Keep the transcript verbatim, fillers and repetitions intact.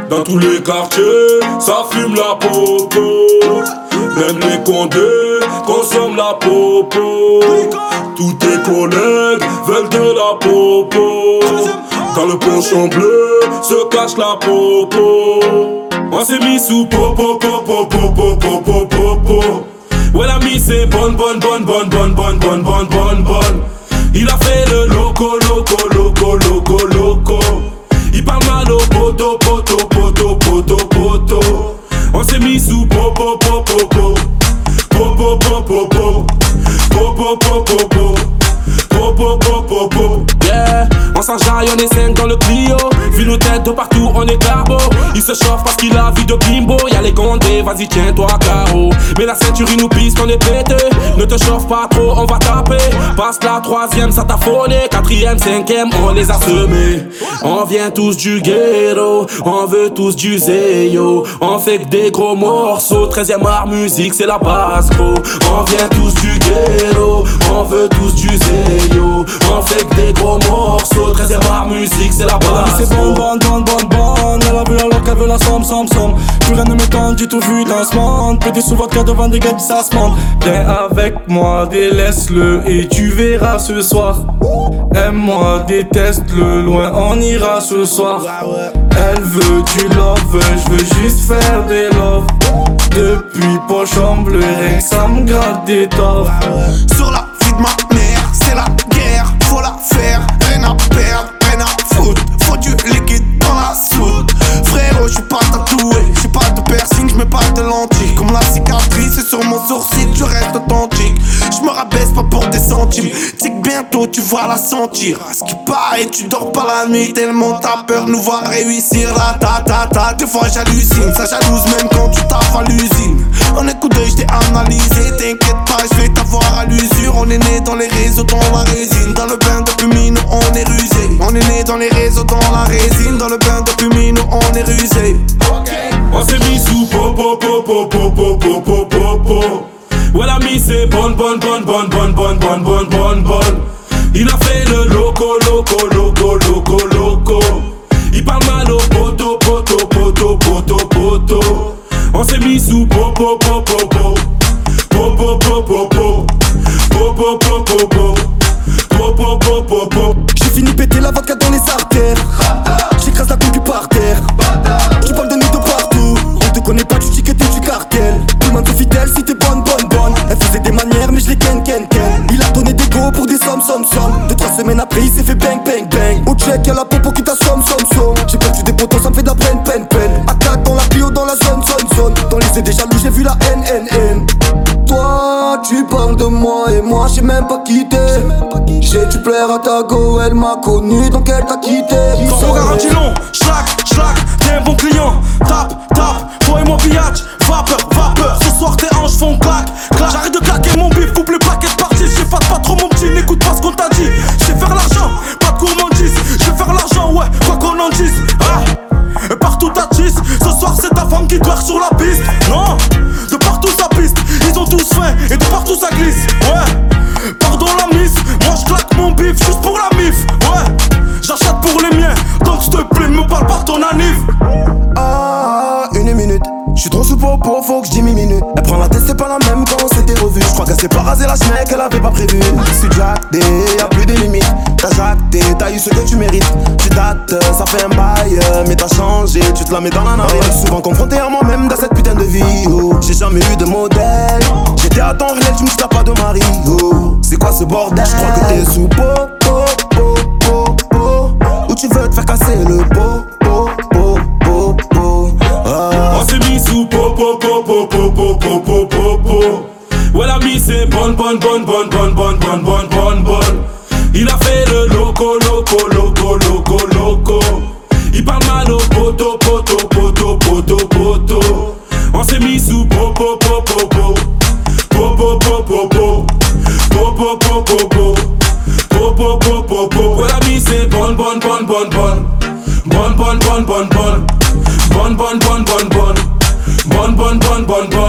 Dans tous les quartiers, ça fume la popo. Même les condés consomment la popo. Tous tes collègues veulent de la popo. Dans le pochon bleu se cache la popo. On s'est mis sous popo, popo, popo, popo, popo. Ouais, la mise c'est bonne, bonne, bonne, bonne, bonne, bonne, bonne, bonne, bonne, bonne. Il a fait le loco, loco, loco, loco, loco. Il parle mal au poto, poto, poto, poto, poto. On s'est mis sous popo, popo, popo. Popo, popo, popo. Popo, popo, popo. Popo, popo, popo. Yeah, on s'enjaille, on est cinq dans le Clio. Vu nos têtes de partout, on est carbo. Il se chauffe parce qu'il a vu de bimbo. Y'a les gondés, vas-y tiens-toi carreau. Mais la ceinture il nous pisse qu'on est pété. Ne te chauffe pas trop, on va taper. Passe la troisième, ça t'a phoné. Quatrième, cinquième, on les a semés. On vient tous du ghetto, on veut tous du zéyo. On fait que des gros morceaux. Treizième art musique, c'est la base gros. On vient tous du ghetto, on veut tous du zéyo. On fait que des gros morceaux. Treizième art musique, c'est la base. C'est bon, bonne, bonne, bonne, bonne. Elle a vu alors qu'elle veut la somme, somme, somme. Plus rien ne m'étonne du tout vu dans ce monde. Pété sous votre cœur devant des gars qui ça se monte. Viens avec moi, délaisse-le et tu verras ce soir. Aime-moi, déteste-le, loin on ira ce soir. Elle veut du love, je veux juste faire des love. Depuis poche en bleu, rien que ça me gratte des torts. Sur la vie de ma mère, c'est la guerre, faut la faire. Rien à perdre, rien à foutre. Faut du liquide dans la soude. Frérot, j'suis pas tatoué, j'suis pas de piercing, j'mets pas de lentilles. Comme la cicatrice, c'est sur mon sourcil, je reste authentique. J'me rabaisse pas pour des centimes. C'est que bientôt tu vas la sentir. À ce qui paraît, tu dors pas la nuit. Tellement t'as peur de nous voir réussir. La ta ta ta, des fois j'hallucine. Ça jalouse même quand tu taffes à l'usine. En écoute d'œil, j't'ai analysé. T'inquiète pas, j'vais t'avoir à l'usure. On est né dans les réseaux, dans la résine. Dans le bain de pumine, on est rusé. On est né dans les réseaux, dans la résine. Dans le bain de pumine, on est rusé. On s'est mis sous popo, popo, popo, popo, popo. Ouais, la mise c'est bonne, bonne, bonne, bonne, bonne, bonne, bonne, bonne, bonne, bonne. Il a fait le loco, loco, loco, loco, loco. Il parle mal au poto, poto, poto, poto, poto. On s'est mis sous popo, popo, popo. Popo, popo, popo. Popo, popo, popo. Popo, popo, popo. J'ai fini péter la vodka dans les artères. J'écrase la concu par terre. Tu parles de nous de partout. On te connaît pas, tu dis que t'es du cartel. Tout le monde te fidèle si t'es bonne, bonne, bonne. Elle faisait des manières mais je les ken, ken, ken. Il a donné des go pour des sommes, sommes, sommes. Deux, trois semaines après il s'est fait bang, bang, bang. Au check y'a la popo qui t'a somme, somme, somme. J'ai perdu des potons, ça me fait de la peine, peine, peine. Attaque dans la bio, dans la zone, zone, zone. Dans les idées jaloux j'ai vu la haine, haine, haine. Toi tu parles de moi et moi j'ai même pas quitté. J'ai dû plaire à ta go, elle m'a connu donc elle t'a quitté. Quand on garantit long, schlac, schlac, t'es un bon client. Tape, tape, toi et mon pillage. Vapeur, vapeur, ce soir tes hanches font clac, clac. J'arrête de claquer mon bif, coupe les paquets de parties. J'efface pas trop mon petit, n'écoute pas ce qu'on t'a dit. J'sais faire l'argent, pas de gourmandise. J'vais faire l'argent, ouais, quoi qu'on en dise. Ah, et partout t'attise. Ce soir c'est ta femme qui twerk sur la piste. Non, de partout ça piste. Ils ont tous faim et de partout ça glisse. Ouais, pardon la miss. Moi j'claque mon bif juste pour la mif. Ouais, j'achète pour les miens. Donc s'te plaît, me parle pas de ton anniv. Ah, une minute. J'suis trop sous popo, faut que j'diminue. Elle prend la tête, c'est pas la même quand on s'était revu. J'crois qu'elle s'est pas rasé la schneck, elle avait pas prévu. C'est jacté, y'a plus de limites. T'as jacté, t'as eu ce que tu mérites. Tu dates, ça fait un bail, mais t'as changé, tu te la mets dans la narine. Souvent confronté à moi-même dans cette putain de vie. Oh. J'ai jamais eu de modèle. J'étais à ton réel, tu me dis t'as pas de mari. Oh. C'est quoi ce bordel? J'crois que t'es sous popo, popo, popo. Ou tu veux te faire casser le popo, popo, popo. On s'est mis sous popo, popo, popo, popo, popo. Ouais, la mise c'est bonne, bonne, bonne, bonne, bonne, bonne, bonne, bonne, bonne, bonne. Il a fait le loco, loco, loco, loco, loco. Il parle mal au poto, poto, poto, poto, poto. On s'est mis sous popo, popo, popo. Popo, popo, popo. Popo, popo, popo. Popo, popo, popo. Ouais, la mise c'est bonne, bonne, bonne, bonne, bonne. Bonne, bonne, bonne, bonne, bonne. Bonne, bonne, bonne, bonne, bonne. Bonne, bonne, bonne, bonne, bonne.